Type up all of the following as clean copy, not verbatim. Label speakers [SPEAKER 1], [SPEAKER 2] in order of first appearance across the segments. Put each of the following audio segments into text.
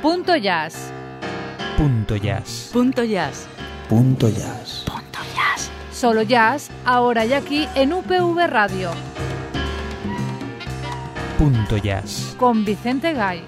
[SPEAKER 1] Punto Jazz.
[SPEAKER 2] Punto Jazz.
[SPEAKER 3] Punto Jazz.
[SPEAKER 4] Punto Jazz.
[SPEAKER 3] Punto Jazz.
[SPEAKER 1] Solo jazz, ahora y aquí en UPV Radio.
[SPEAKER 2] Punto Jazz.
[SPEAKER 1] Con Vicente Gay.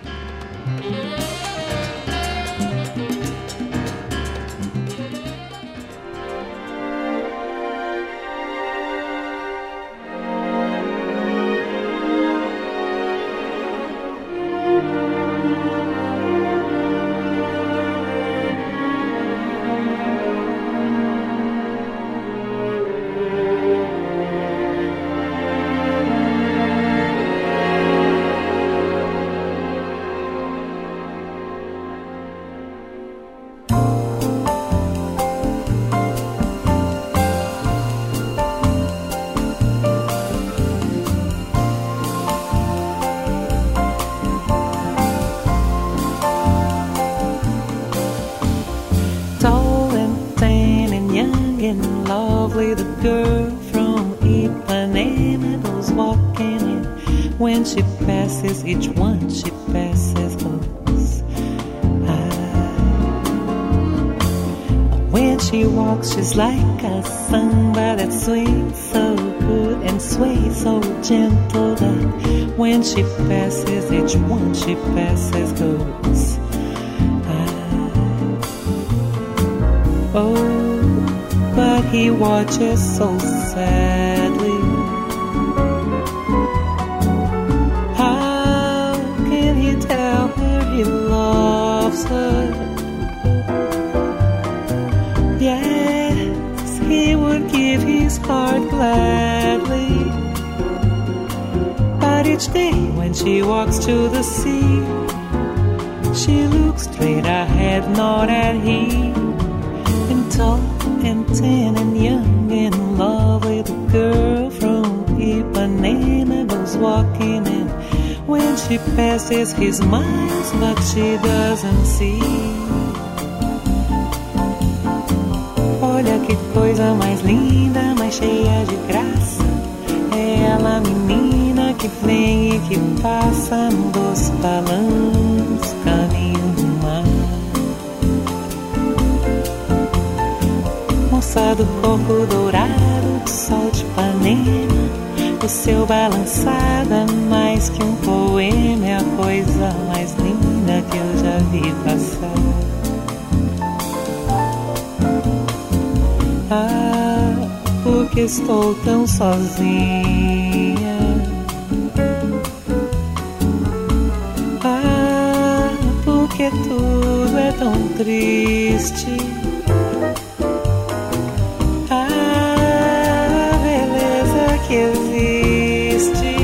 [SPEAKER 5] She passes, each one she passes goes. When she walks, she's like a samba that swings so good and sways so gentle that when she passes, each one she passes goes. Oh, but he watches so sadly. He loves her. Yes, he would give his heart gladly. But each day when she walks to the sea, she looks straight ahead, not at him. And tall and tan and young and lovely, the girl from Ipanema goes walking in. When she passes, he smiles, but she doesn't see. Olha que coisa mais linda, mais cheia de graça. É ela, menina, que vem e que passa num doce balanço, caminho do mar. Moça do corpo dourado, do sol de Ipanema. O seu balançada mais que um poema, é a coisa mais linda que eu já vi passar. Ah, porque estou tão sozinha. Ah, porque tudo é tão triste. Ah, a beleza que existe,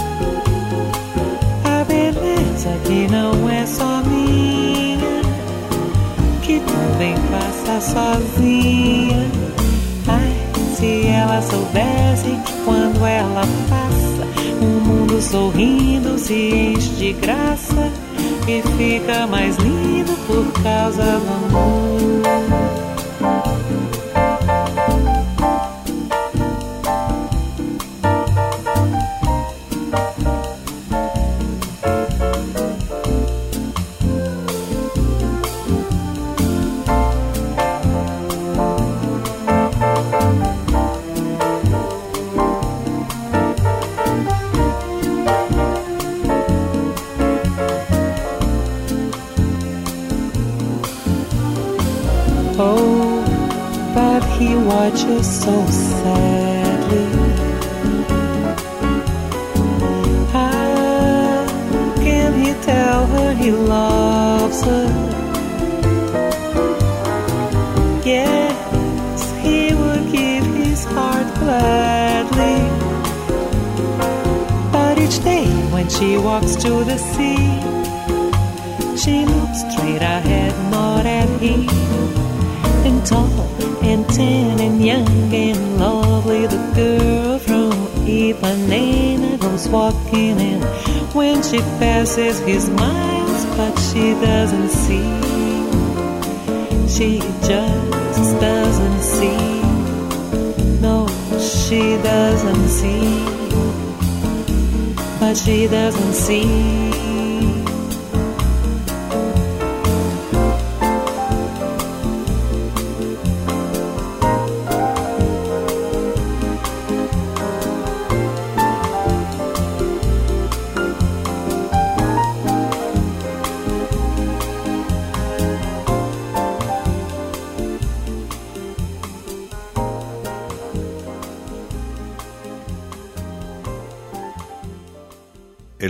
[SPEAKER 5] a beleza que não é só minha, que também passa sozinha. Ai, se ela soubesse que quando ela passa, o mundo sorrindo se enche de graça e fica mais lindo por causa do amor. Oh, but he watches so sadly. How can he tell her he loves her? Yes, he would give his heart gladly. But each day when she walks to the sea, she looks straight ahead, not at him. And tall and tan and young and lovely, the girl from Ipanema goes walking in. When she passes, he smiles, but she doesn't see. She just doesn't see. No, she doesn't see. But she doesn't see.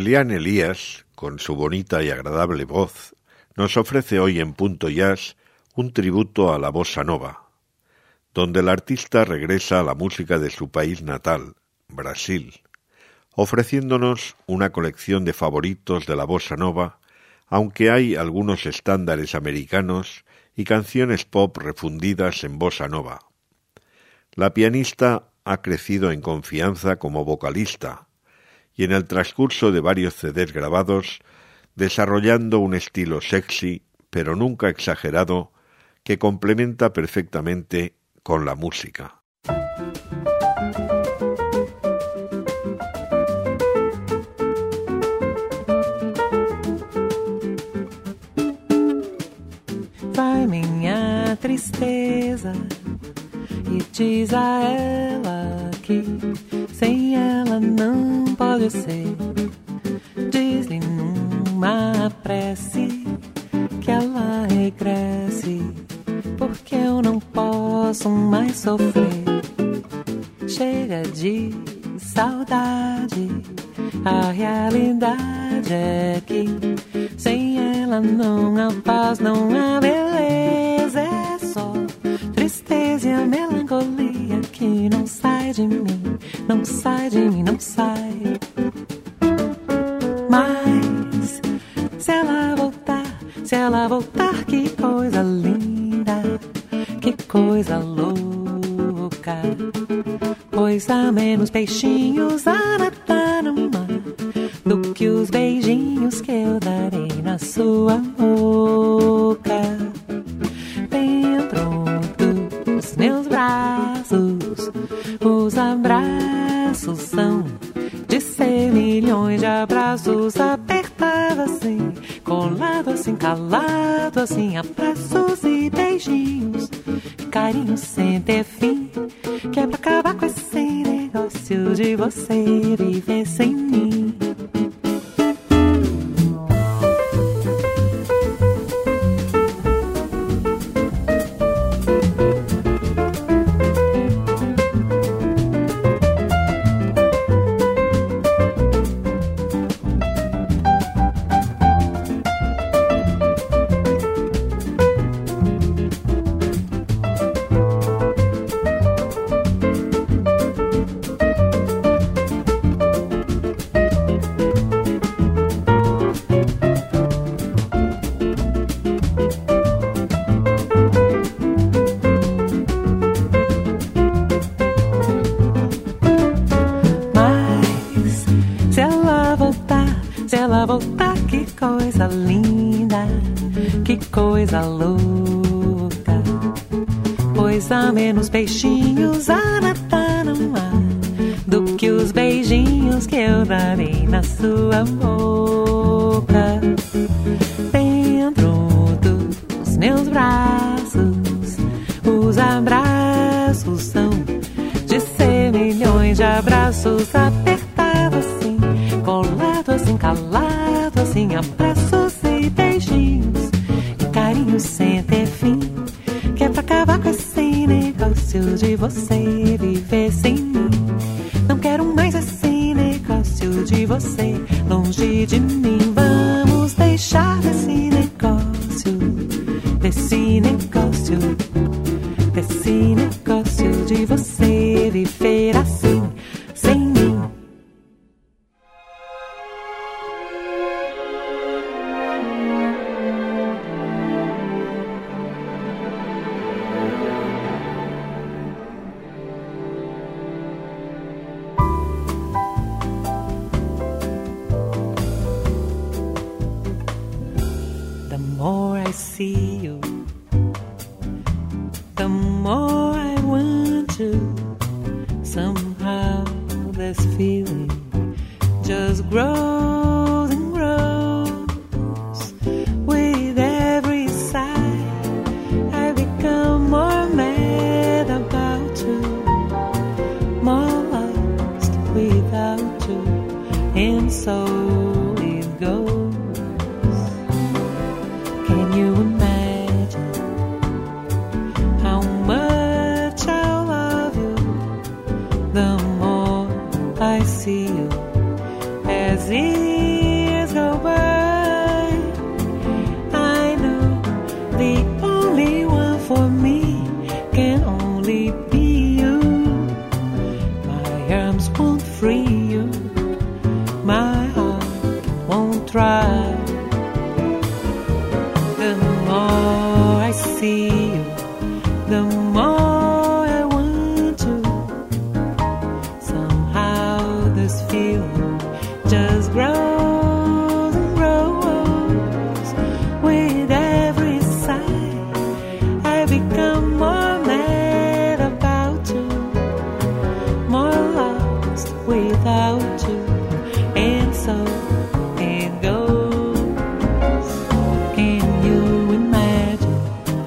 [SPEAKER 3] Eliane Elías, con su bonita y agradable voz, nos ofrece hoy en Punto Jazz un tributo a la bossa nova, donde el artista regresa a la música de su país natal, Brasil, ofreciéndonos una colección de favoritos de la bossa nova, aunque hay algunos estándares americanos y canciones pop refundidas en bossa nova. La pianista ha crecido en confianza como vocalista, y en el transcurso de varios CDs grabados, desarrollando un estilo sexy, pero nunca exagerado, que complementa perfectamente con la música.
[SPEAKER 5] Vai minha tristeza e diz a ela que sem ela não pode ser. Diz-lhe numa prece que ela regresse, porque eu não posso mais sofrer. Chega de saudade, a realidade é que sem ela não há paz, não há beleza, é só tristeza e a melancolia que não sai de mim, não sai de mim, não sai. Mas se ela voltar, que coisa linda, que coisa louca. Pois há menos peixinhos a nadar no mar do que os beijinhos que eu darei na sua boca. Dentro dos meus braços, os abraços são de ser milhões de abraços apertados assim, colado assim, calado assim, abraços e beijinhos, carinho sem ter fim, que é pra acabar com esse negócio de você viver sem mim. Coisa louca, pois há menos peixinhos a nadar no mar do que os beijinhos que eu darei na sua boca. Dentro dos meus braços, os abraços são de ser milhões de abraços apertados assim, colado assim, calado assim, abraços e beijinhos, carinho sem ter fim, que é pra acabar com esse negócio de você viver sem mim. Não quero mais esse negócio de você longe de mim. Vamos deixar desse negócio de você viver assim, sem mim. The more I see you, the more I want to. Somehow this feeling just grows and grows. With every sigh I become more mad about you, more lost without you, and so it goes. Can you imagine how much I love you? The more I see you as if see you, the more I want to. Somehow this feeling just grows and grows. With every sigh, I become more mad about you, more lost without you, and so it goes. Can you imagine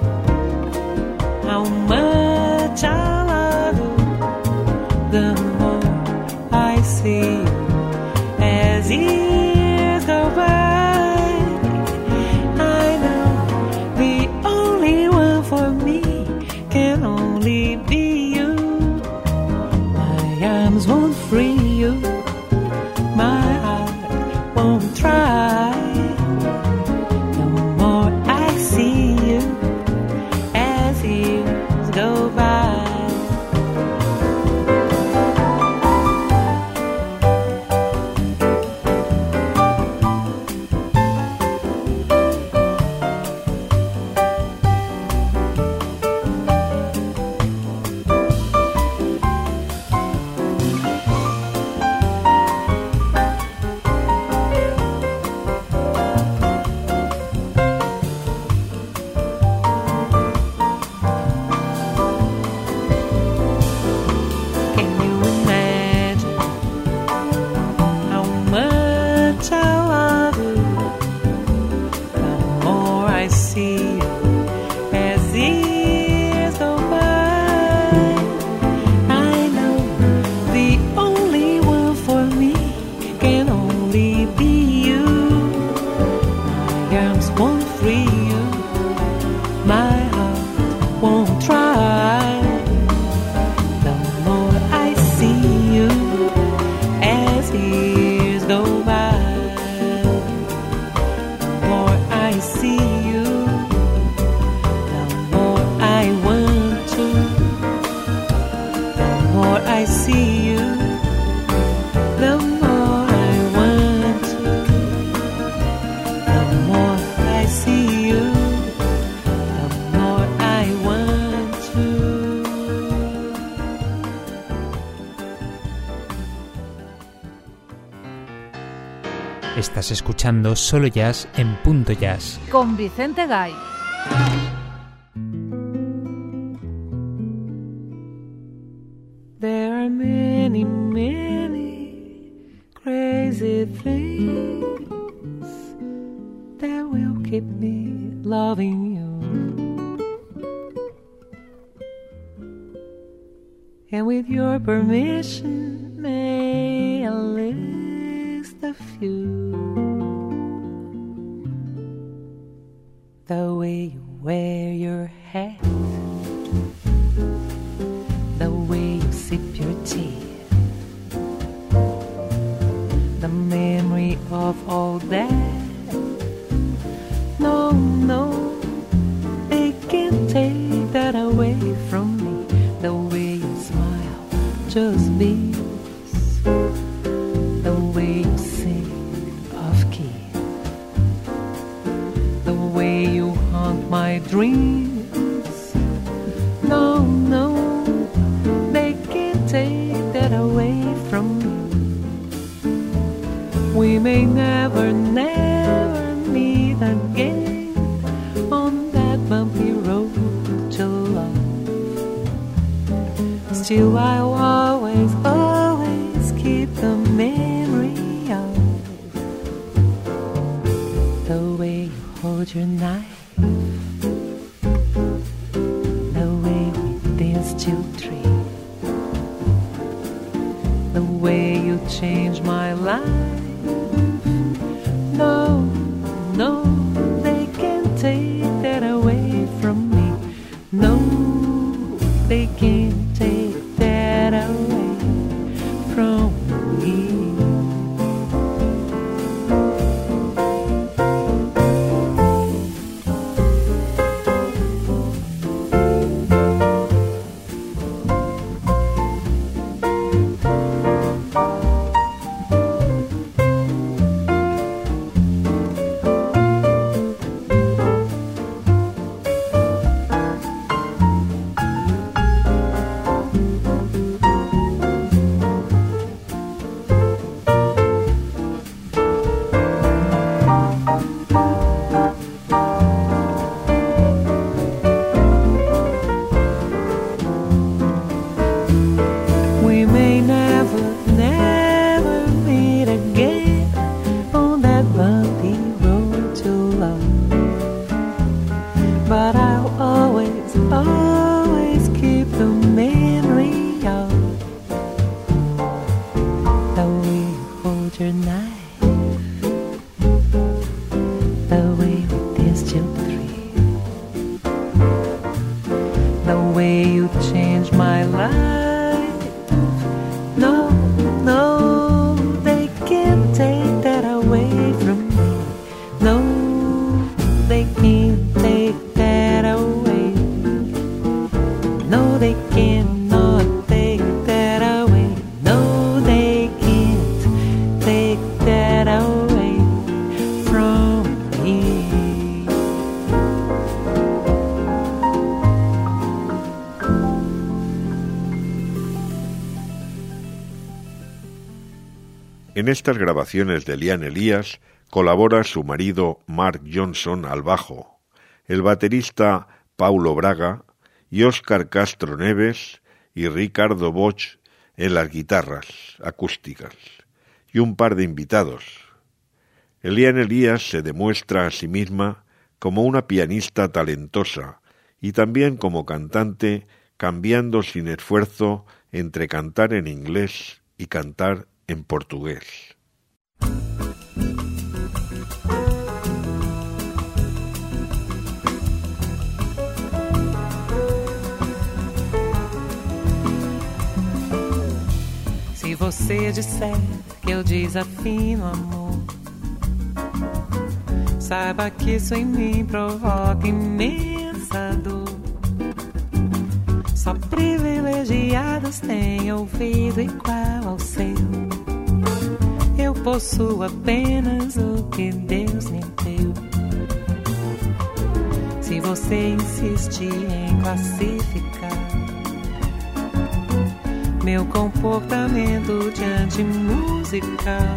[SPEAKER 5] how much I love you? The more I see you as years go by, I know the only one for me can only be you. My arms won't free you, my heart won't try. The more I see you as years go by. Can you imagine how much I love you? The more I see you as years go by, I know the only one for me can only be you. My arms won't free you, my heart won't try. The more I see you as years go by, the more I see you, the more I want to. The more I see you, the more I want to. The more I see you, the more I want to.
[SPEAKER 2] Estás escuchando Solo Jazz en Punto Jazz.
[SPEAKER 1] Con Vicente Gay.
[SPEAKER 5] There are many, many crazy things that will keep me loving you. And with your permission, may I list a few. The way you wear your hat, the way you sip your tea, the memory of all that. No, no, they can't take that away from me. The way you smile just beams, the way you sing off key, the way you haunt my dreams. No, no, they can't take that away from me. We may never, never meet again on that bumpy road to love. Still I'll always, always keep the memory of the way you hold your knife, the way we danced till 3, the way you changed my life. No, no, they can't take that away from me. No, they can't take that away from me. they can't take that away. No, they cannot take that away. No, they can't take that away from me.
[SPEAKER 3] En estas grabaciones de Lian Elias colabora su marido Mark Johnson al bajo, el baterista Paulo Braga y Óscar Castro Neves y Ricardo Bosch en las guitarras acústicas, y un par de invitados. Lian Elias se demuestra a sí misma como una pianista talentosa y también como cantante, cambiando sin esfuerzo entre cantar en inglés y cantar en portugués.
[SPEAKER 5] Se você disser que eu desafino amor, saiba que isso em mim provoca imensa dor. Só privilegiados têm ouvido igual ao seu. Eu possuo apenas o que Deus me deu. Se você insiste em classificar meu comportamento diante musical,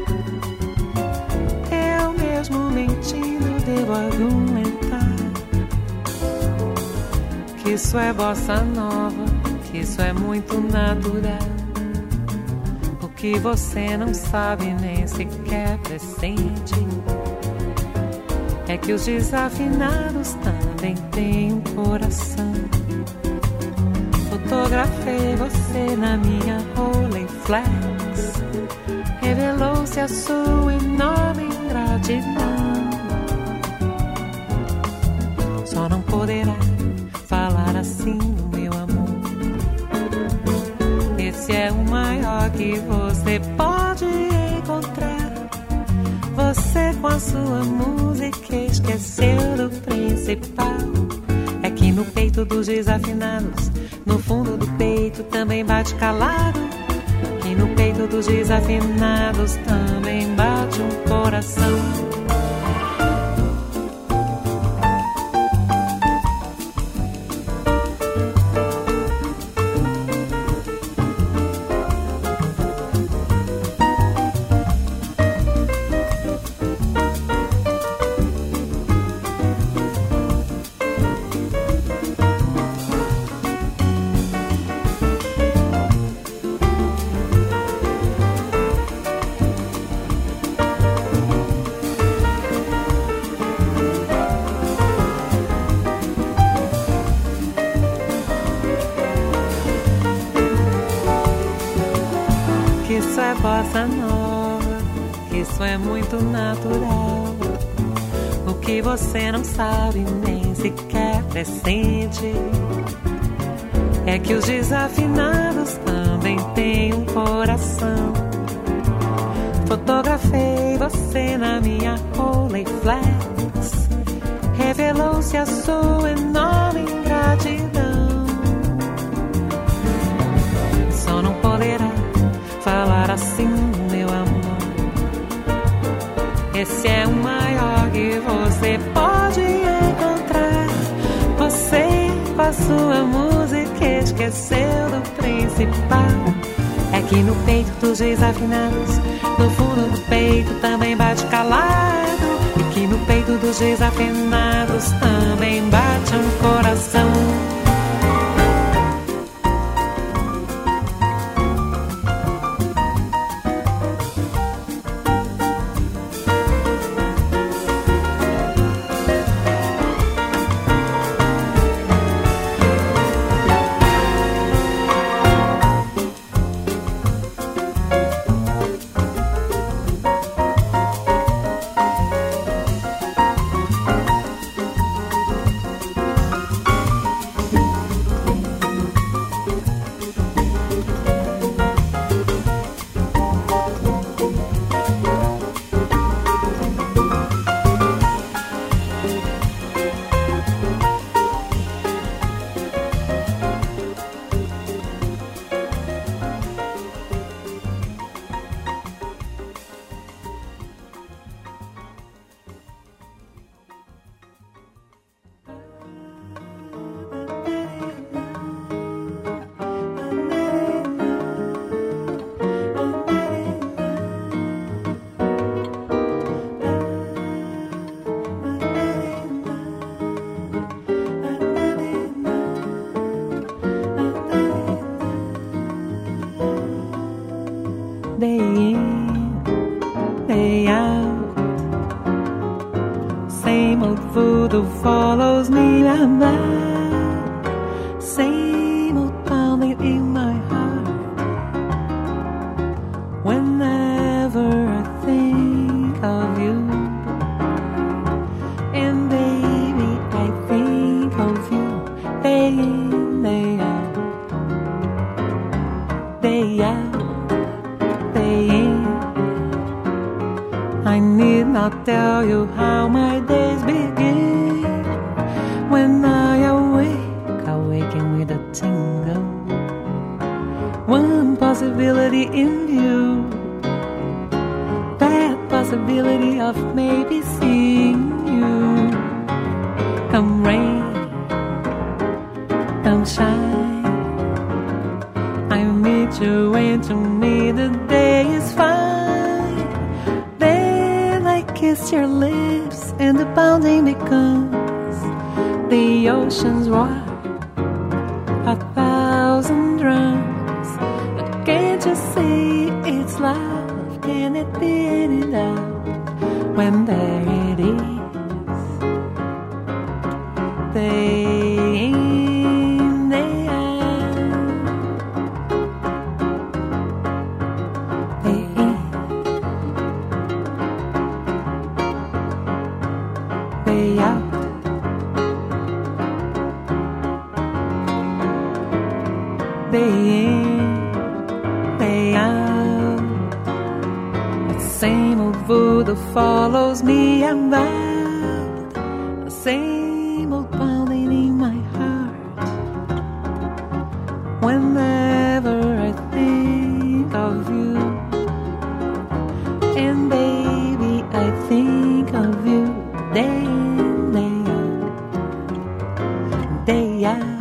[SPEAKER 5] eu mesmo mentindo devo argumentar que isso é bossa nova, que isso é muito natural. O que você não sabe nem sequer pressente é que os desafinados também têm um coração. Fotografei você na minha Rolleiflex, revelou-se a sua enorme ingratidão. Só não poderá falar assim do meu amor. Esse é o maior que você pode encontrar. Você com a sua música esqueceu do principal. É que no peito dos desafinados, no fundo do peito também bate calado. Que no peito dos desafinados também bate um coração. Bossa nova, que isso é muito natural. O que você não sabe nem sequer pressente é que os desafinados também têm um coração. Fotografei você na minha Rolleiflex, revelou-se a sua enorme ingratidão. Só não poderá falar assim, meu amor. Esse é o maior que você pode encontrar. Você com a sua música esqueceu do principal. É que no peito dos desafinados, no fundo do peito também bate calado. E que no peito dos desafinados também bate um coração. same old voodoo follows me and that same old pounding in my heart. Whenever I think of you, and baby, I think of you day in, day out, day out, day in. I need not tell you how my days begin. When I awake, awaken with a tingle. One possibility in view, that possibility of maybe seeing you. Come rain, come shine, I meet you and to me the day is fine. Then I kiss your lips and the pounding becomes the ocean's roar, 1,000 drums. Can't you see it's love? Can it be any love when there it is? Day in, day out, day in, day out. Day in, day out. The same old voodoo follows me about. The same old pounding in my heart. Whenever I think of you, and baby, I think of you day in, day out, day out.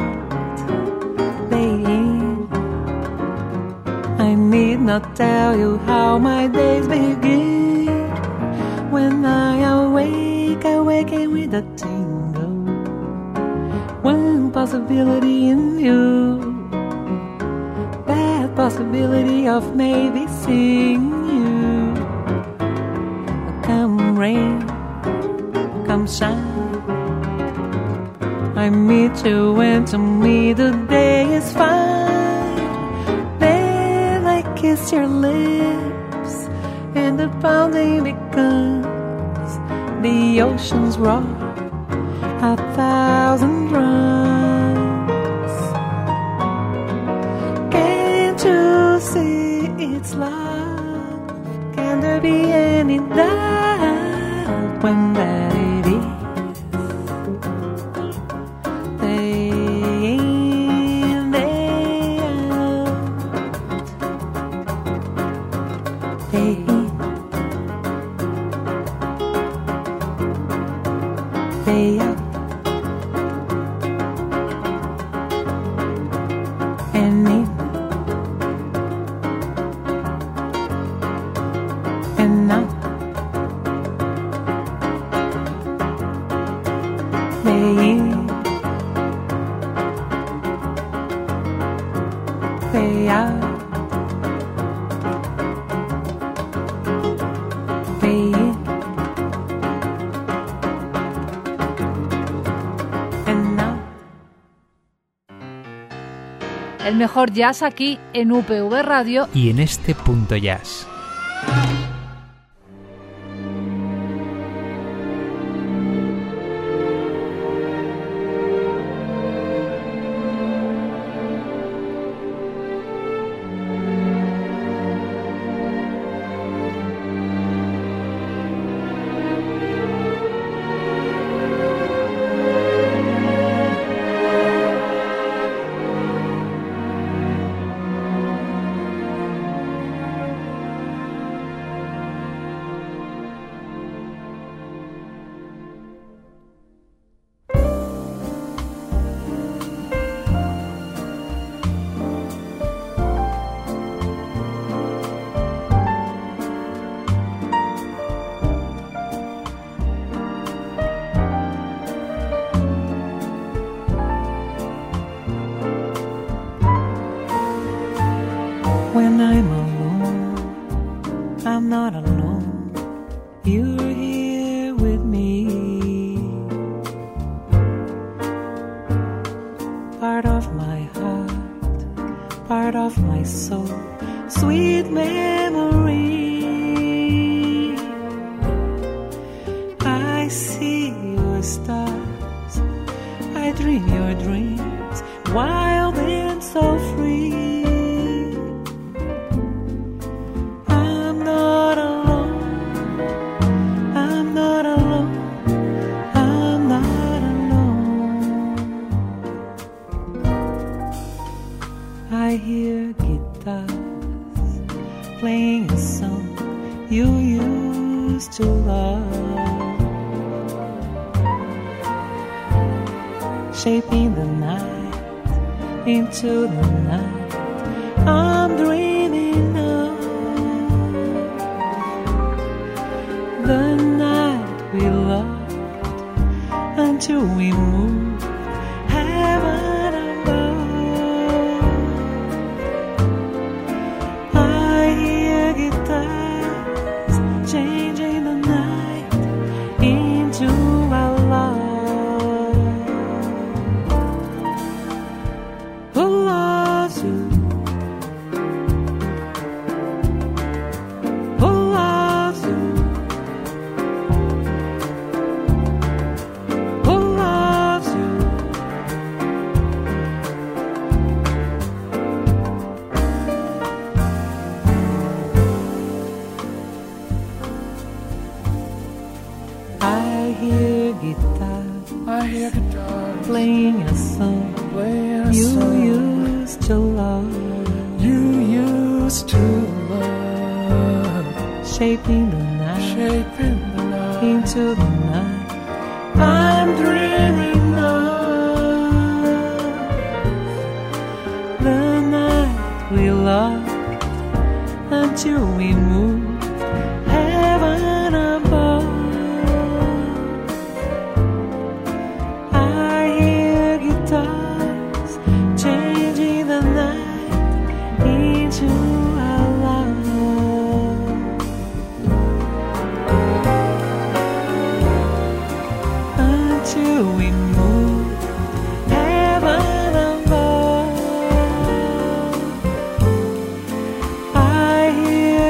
[SPEAKER 5] I need not tell you how my days begin. When I awake, awaken with a tingle. One possibility in you, that possibility of maybe seeing you. Come rain, come shine, I meet you and to me the day is fine. Kiss your lips and the pounding becomes the ocean's roar, 1,000 drums. Can't you see it's love? Can there be any doubt when that it is?
[SPEAKER 1] El mejor jazz aquí en UPV Radio
[SPEAKER 2] y en este Punto Jazz.
[SPEAKER 5] When I'm alone, I'm not alone. You're here with me. part of my soul, sweet memory. I see your stars, I dream your dreams, wild and so free. I'm not alone, I'm not alone, I'm not alone. I hear guitars playing a song you used to love, shaping the night into the night I'm dreaming of, the night we loved until we moved heaven above. I hear guitars changing the night into our love. Who loves you? Who loves you? Who loves you? I hear guitar playing a song you used to love, shaping the night into the night I'm dreaming of, the night we loved until we moved heaven above. I hear guitars changing the night into our love. Until we move heaven above. I hear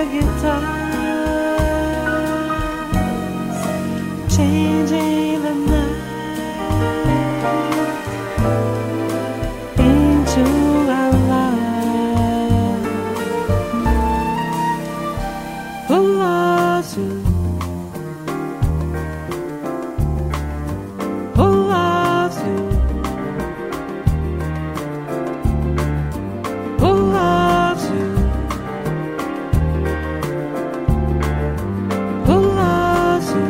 [SPEAKER 5] guitars changing the night into our love. Who loves you? Who loves you? Who loves you? Who loves you?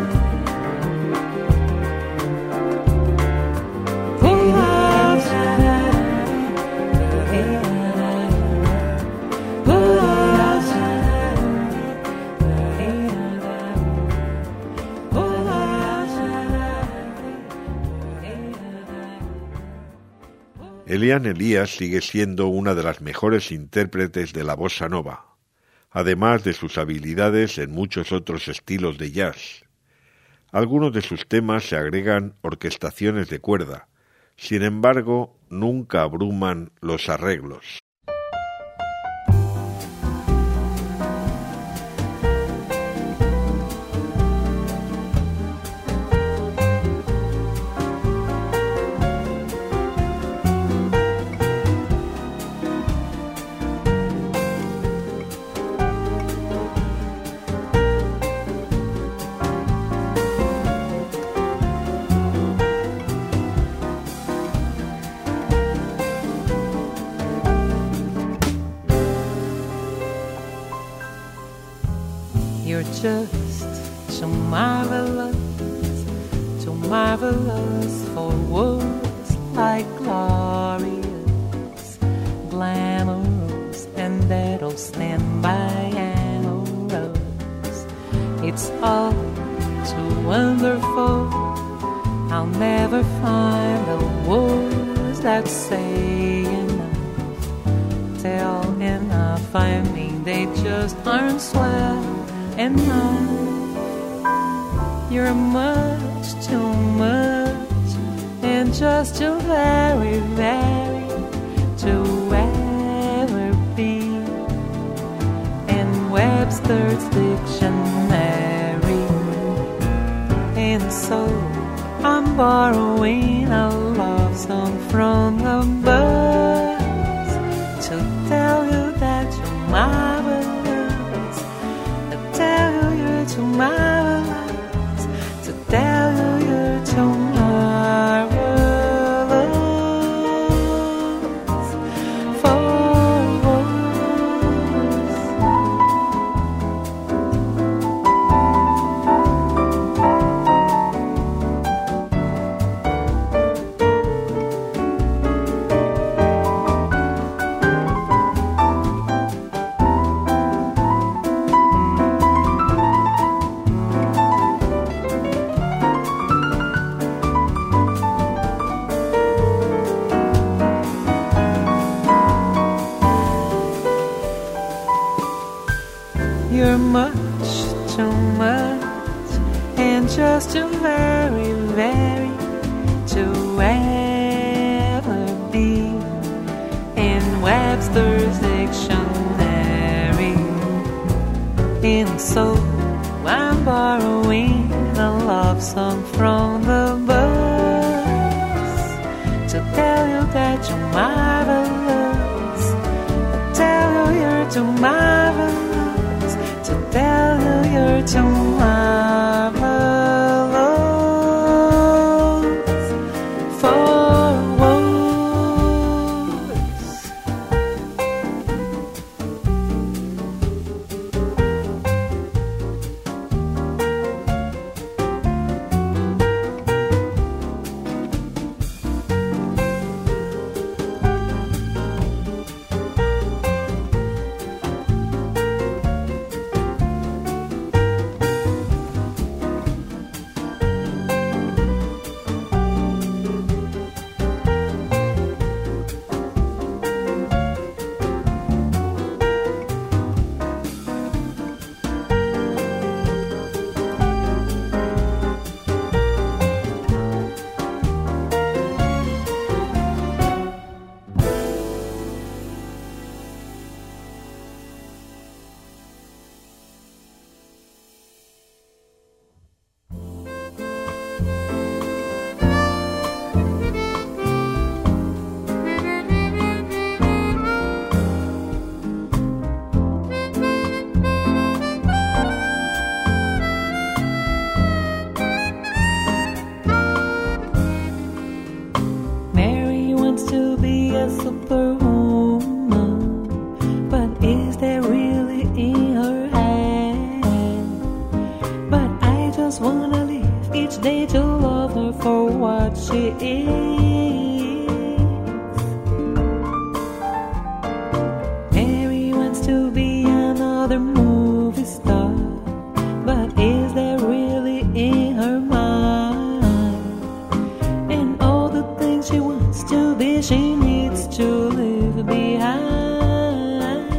[SPEAKER 5] Who loves you? Who loves you? Who loves you?
[SPEAKER 3] Eliane Elias sigue siendo una de las mejores intérpretes de la bossa nova, además de sus habilidades en muchos otros estilos de jazz. Algunos de sus temas se agregan orquestaciones de cuerda, sin embargo, nunca abruman los arreglos.
[SPEAKER 5] You're just too marvelous for words like glorious, glamorous, and that'll stand by amorous. It's all too wonderful. I'll never find the words that say enough, tell enough. I mean, they just aren't swell enough. You're much too much, and just too very, very, to ever so I'm borrowing a love song from the birds to tell you that you're marvelous, to tell you you're too marvelous, to tell you you're too marvelous for you're much too much, and just too very, very to ever be in Webster's dictionary. And so I'm borrowing a love song from the birds to tell you that you're marvelous, to tell you you're too marvelous, to tell you you're too marvelous for words. Mary wants to be a superwoman, but is there really in her hand? But I just wanna live each day to love her for what she is. Mary wants to be another movie star, but is there really in her mind? And all the things she wants to be, she needs to leave behind.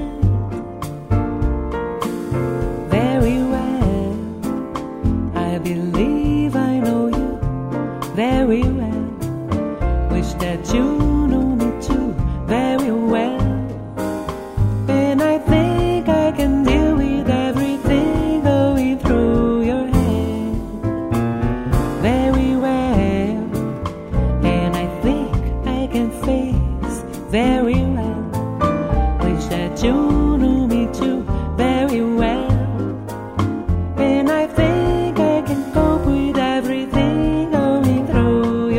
[SPEAKER 5] Very well, I believe I know you very well. Wish that you know me too very well. And I think I can deal with everything going through your head very well. And I think I can face very well. Wish that you knew me too very well. And I think I can cope with everything going through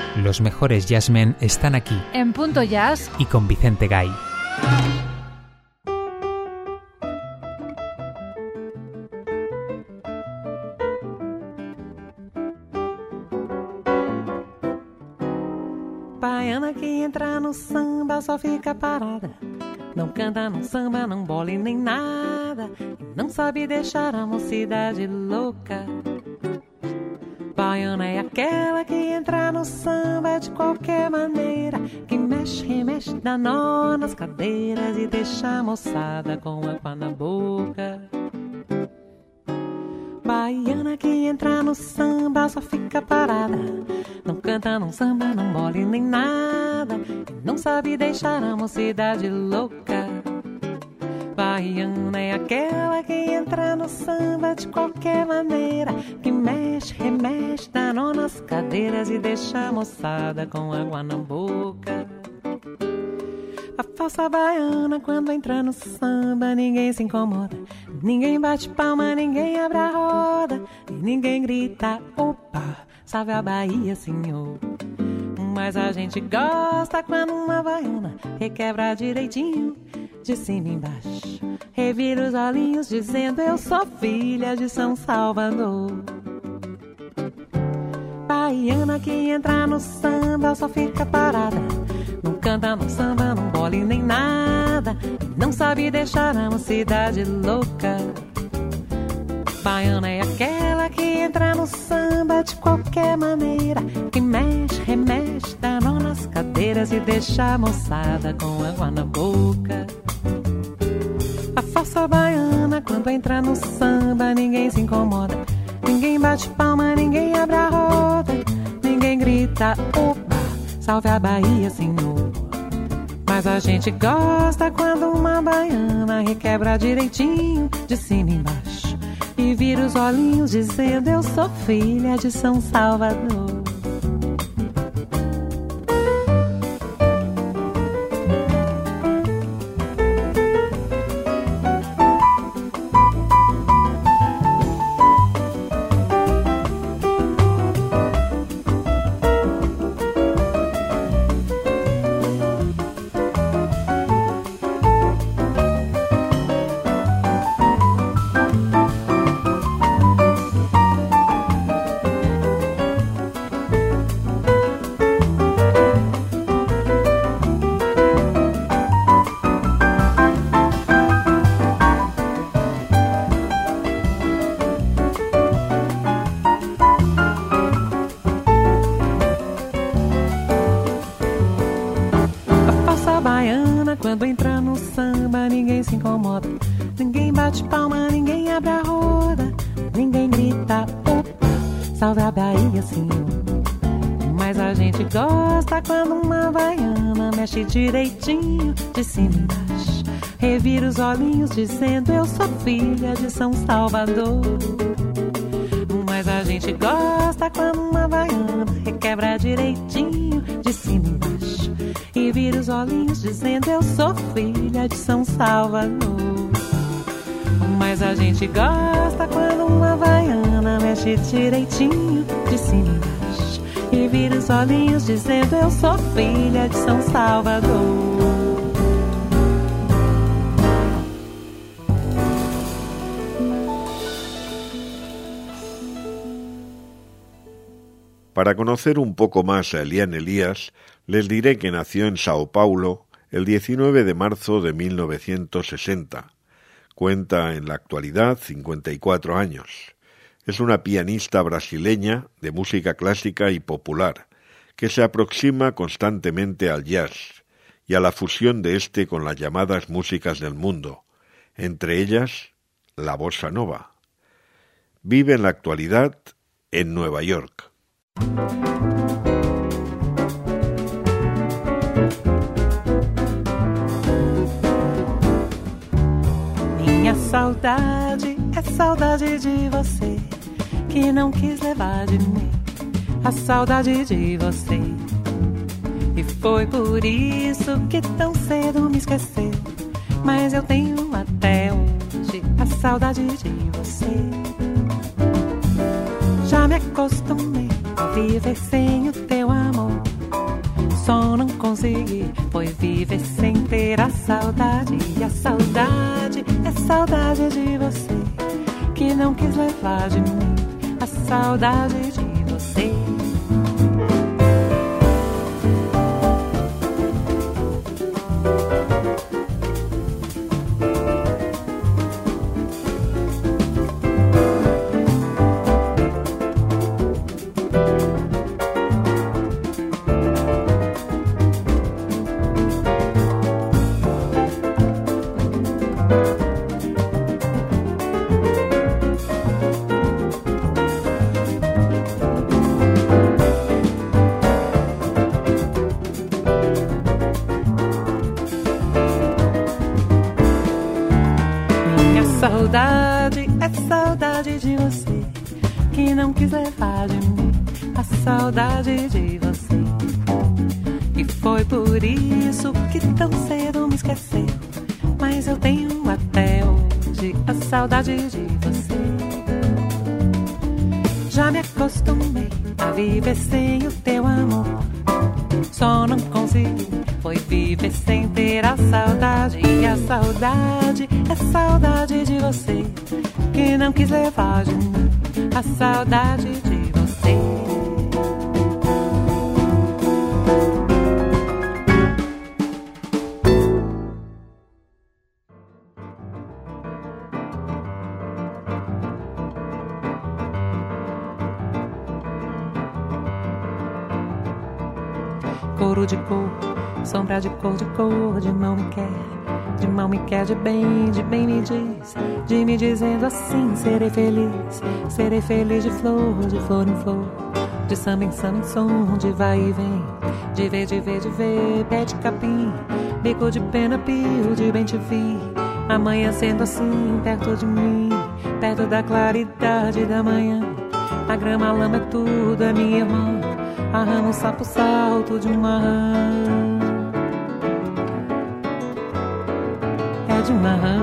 [SPEAKER 2] Los mejores jazzmen están aquí.
[SPEAKER 1] En Punto Jazz
[SPEAKER 2] y con Vicente Gay.
[SPEAKER 5] Baiana que entra no samba só fica parada. Não canta, não samba, não bola e nem nada. E não sabe deixar a mocidade louca. Baiana é aquela que entra no samba de qualquer maneira, que mexe, remexe, dá nó nas cadeiras e deixa a moçada com água na boca. Baiana que entra no samba só fica parada. Não canta, não samba, não bola e nem nada. E não sabe deixar a mocidade louca. Baiana é aquela que entra no samba de qualquer maneira, que mexe, remexe, dá nó nas cadeiras e deixa a moçada com água na boca. A falsa baiana quando entra no samba ninguém se incomoda, ninguém bate palma, ninguém abre a roda e ninguém grita, opa, salve a Bahia, senhor. Mas a gente gosta quando uma baiana requebra direitinho, de cima e embaixo, revira os olhinhos dizendo eu sou filha de São Salvador. Baiana que entra no samba só fica parada, não canta, não samba, não bola e nem nada, não sabe deixar a mocidade louca. Baiana é aquela que entra no samba de qualquer maneira, que mexe, remexe, dá nó nas cadeiras e deixa a moçada com água na boca. A falsa baiana quando entra no samba ninguém se incomoda, ninguém bate palma, ninguém abre a roda, ninguém grita, opa, salve a Bahia, senhor. Mas a gente gosta quando uma baiana requebra direitinho, de cima e embaixo, e vira os olhinhos dizendo eu sou filha de São Salvador. Quando entra no samba ninguém se incomoda, ninguém bate palma, ninguém abre a roda, ninguém grita, opa, salve a Bahia, senhor. Mas a gente gosta quando uma baiana mexe direitinho, de cima e embaixo, revira os olhinhos dizendo eu sou filha de São Salvador. Mas a gente gosta quando uma baiana requebra direitinho, de cima e embaixo, e vira os olhinhos dizendo eu sou filha de São Salvador. Mas a gente gosta quando uma baiana mexe direitinho, de cima e embaixo, e vira os olhinhos dizendo eu sou filha de São Salvador.
[SPEAKER 3] Para conocer un poco más a Eliane Elias, les diré que nació en Sao Paulo el 19 de marzo de 1960. Cuenta en la actualidad 54 años. Es una pianista brasileña de música clásica y popular, que se aproxima constantemente al jazz y a la fusión de este con las llamadas músicas del mundo, entre ellas la bossa nova. Vive en la actualidad en Nueva York.
[SPEAKER 5] Minha saudade é saudade de você, que não quis levar de mim a saudade de você. E foi por isso que tão cedo me esqueceu, mas eu tenho até hoje a saudade de você. Já me acostumei a viver sem o teu amor, Só não consegui foi viver sem ter a saudade. E a saudade é saudade de você, que não quis levar de mim a saudade de você. Saudade é saudade de você, que não quis levar de mim a saudade de você. E foi por isso que tão cedo me esqueceu, mas eu tenho até hoje a saudade de você. Já me acostumei a viver sem o teu amor, só não consegui foi viver sem ter a saudade. E a saudade é saudade de você, que não quis levar de mim a saudade de você. Couro de cor, sombra de cor, de mal me quer, de mal me quer, de bem me diz, de me dizendo assim, serei feliz de flor em flor, de samba em som, de vai e vem, de ver, pé de capim, bico de pena, pio, de bem te vi, amanhecendo assim, perto de mim, perto da claridade da manhã, a grama, a lama é tudo, é minha irmã, a rama, o sapo, salto de uma rã. É de uma rã.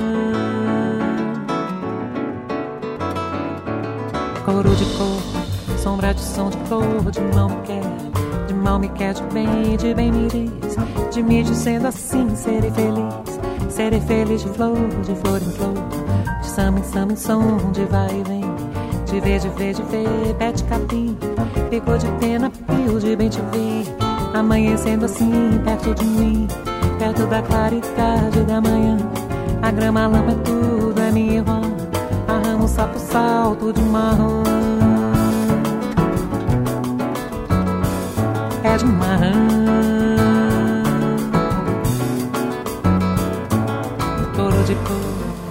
[SPEAKER 5] Couro de cor, sombra de som de cor, de mal me quer, de bem me diz, de me dizendo assim, serei feliz de flor em flor, de samba em som, de vai e vem, de ver, pé de capim, bico de pena, pio, de bem te vi, amanhecendo assim, perto de mim, perto da claridade da manhã, a grama, a lama é tudo, é minha irmã, a rama, o sapo, salto de uma rã, é de uma rã. Couro de cor.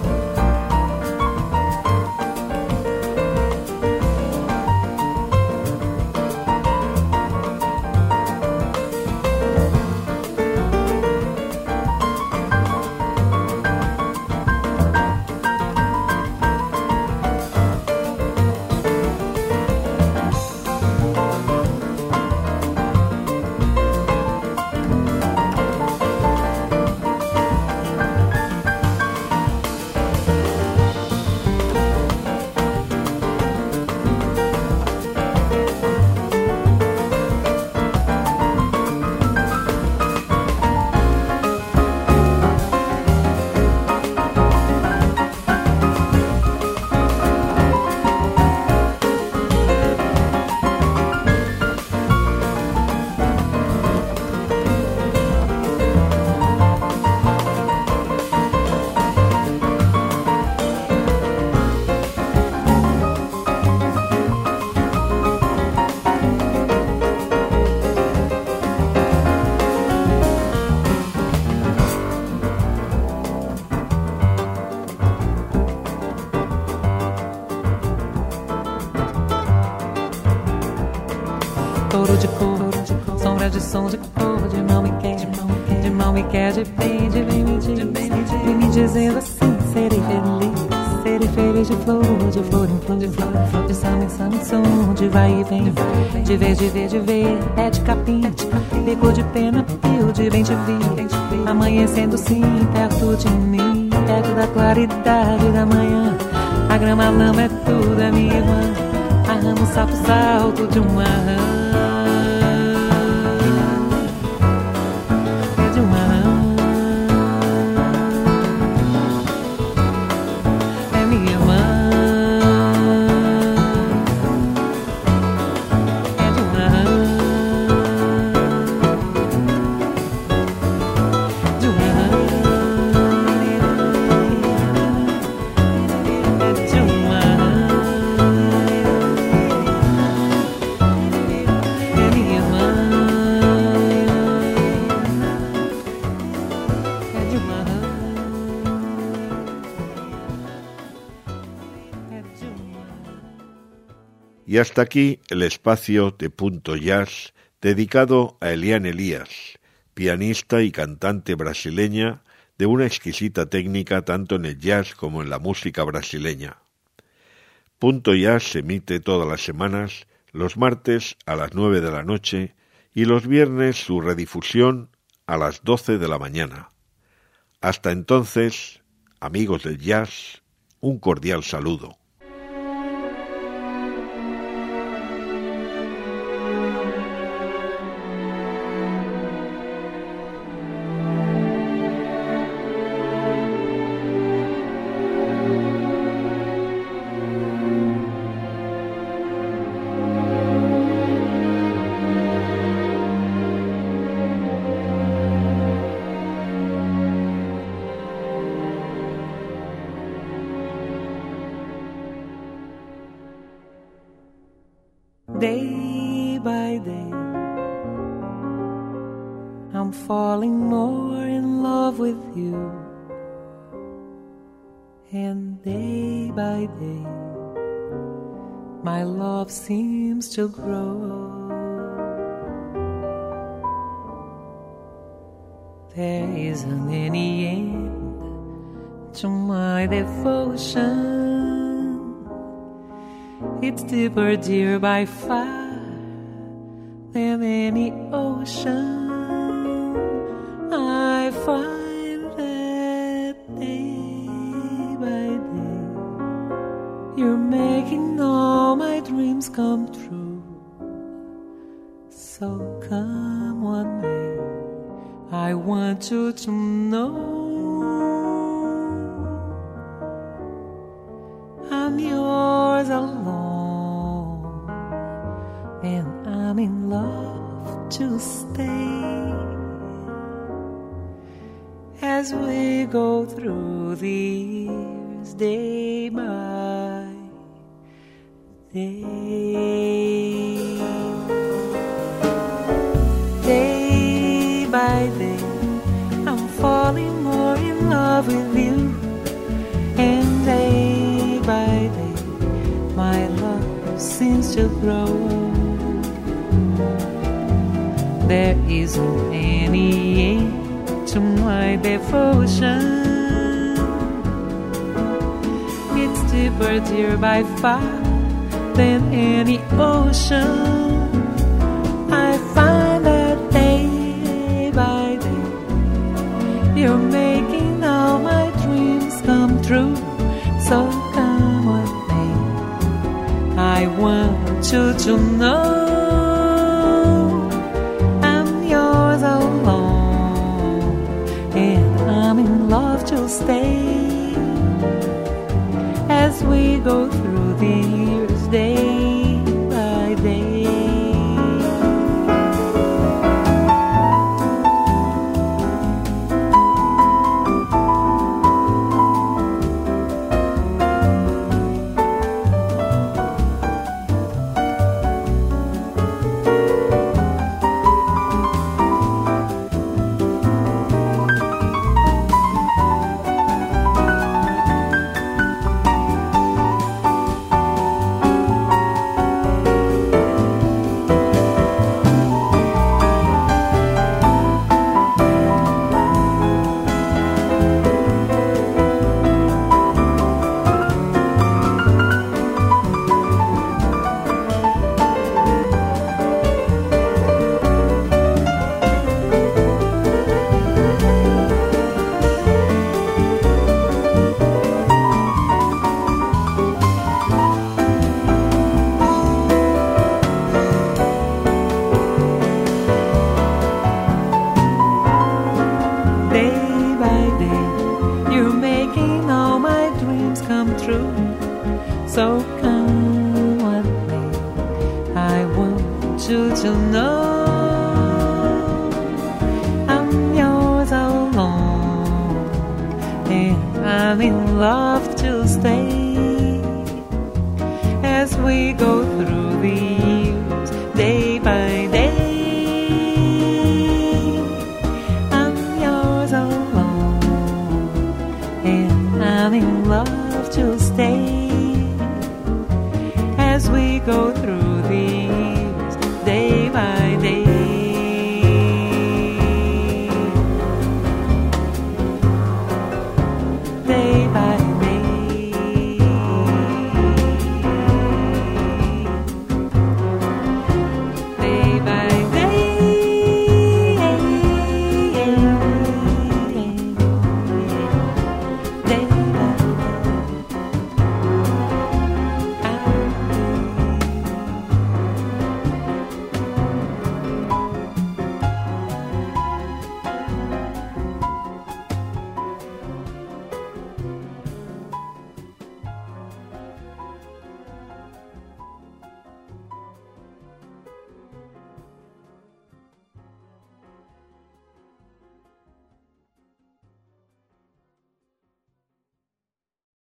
[SPEAKER 5] Couro de cor, sombra de som de cor, de mal me quer, de mal me quer, de bem me diz, de me dizendo assim, serei feliz de flor em flor, de samba em som, de vai e vem, de ver, pé de capim, bico de pena, pio, de bem te vi, amanhecendo sim, perto de mim, perto da claridade da manhã, a grama, a lama é tudo, é minha irmã, a rama, o sapo, salto de uma rã.
[SPEAKER 3] Y hasta aquí el espacio de Punto Jazz dedicado a Eliane Elias, pianista y cantante brasileña de una exquisita técnica tanto en el jazz como en la música brasileña. Punto Jazz se emite todas las semanas, los martes a las 9 de la noche y los viernes su redifusión a las 12 de la mañana. Hasta entonces, amigos del jazz, un cordial saludo.
[SPEAKER 5] Day by day, I'm falling more in love with you. And day by day, my love seems to grow. There isn't any end to my devotion. It's deeper, dear, by far than any ocean. I find that day by day, you're making all my dreams come true. So come what may, I want you to know I'm yours alone, and I'm in love to stay as we go through the years, day by day. Day by day, I'm falling more in love with you, and day by day, my love seems to grow. There isn't any end to my devotion. It's deeper, dear, by far than any ocean. I find that day by day, you're making all my dreams come true. So come what may, I want you to know I'm yours alone, and I'm in love to stay as we go through the years, day by day. So come what may, I want you to know I'm yours alone, and I'm in love to stay as we go